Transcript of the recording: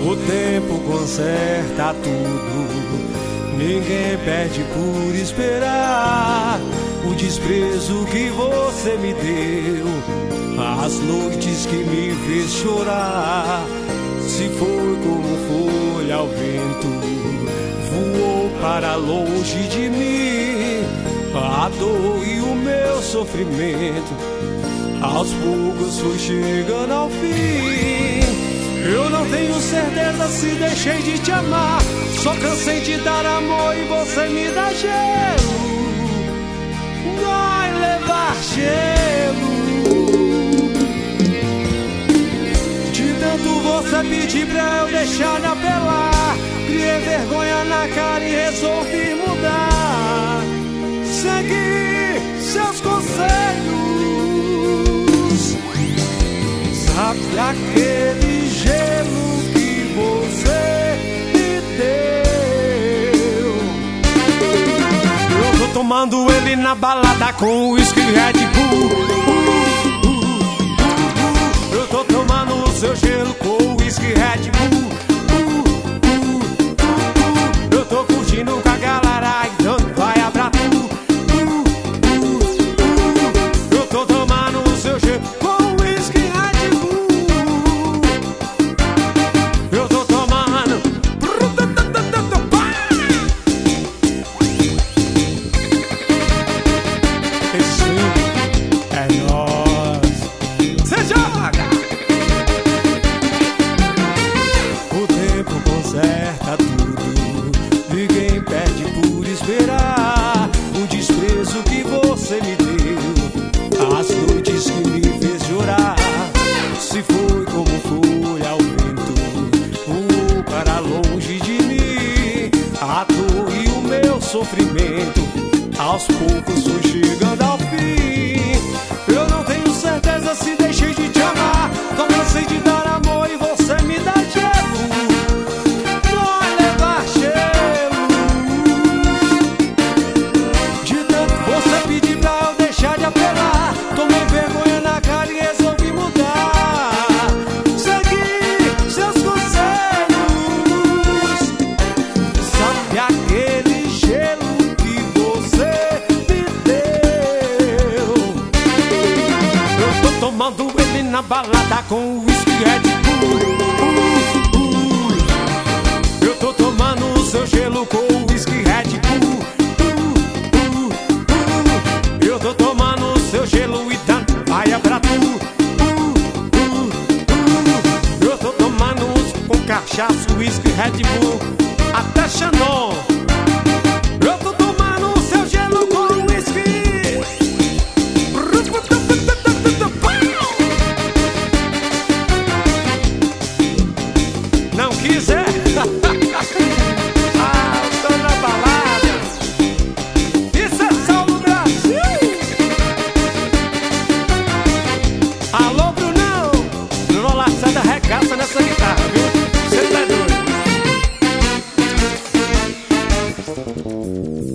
O tempo conserta tudo, ninguém perde por esperar. O desprezo que você me deu, as noites que me fez chorar. Se foi como folha ao vento, voou para longe de mim. A dor e o meu sofrimento, aos poucos foi chegando ao fim. Eu não tenho certeza se deixei de te amar, só cansei de dar amor e você me dá gelo. Vai levar gelo. De tanto você pedir pra eu deixar de apelar, criei vergonha na cara e resolvi mudar. Segui seus conselhos. Sabe aquele gelo que você me deu? Eu tô tomando ele na balada com whisky Red Bull. Eu tô tomando o seu gelo com whisky Red Bull. Eu tô curtindo com a galera e dando vai abra tudo. Eu tô tomando o seu gelo com whisky Red Bull. Eu tô tomando. Esse é nós. Cê joga! O tempo conserta tudo, ninguém perde por esperar. O desprezo que você me deu, as noites que me fez chorar. Se foi como foi ao vento, voou para longe de mim. A dor e o meu sofrimento, aos poucos foi chegando ao fim. Eu não tenho certeza se deixei de te amar, só cansei de dar amor e você me dá gelo. Vai levar gelo. De tanto você pedir pra eu deixar de apelar, tomei vergonha na cara e resolvi mudar. Segui seus conselhos. Sabe aquele gelo que você me deu? Eu tô tomando ele na balada com whisky Red Bull. Eu tô tomando o seu gelo com whisky Red Bull. Eu tô tomando o seu gelo e dando paia pra tu. Eu tô tomando com cachaça, whisky Red Bull, até Xandão. Eu tô tomando o seu gelo com whisky. Não quiser. Ah, tô na balada. Isso é só no Brasil. Alô, Brunão. Bruno Lacerda arregaça nessa guitarra, viu? Cê tá doido.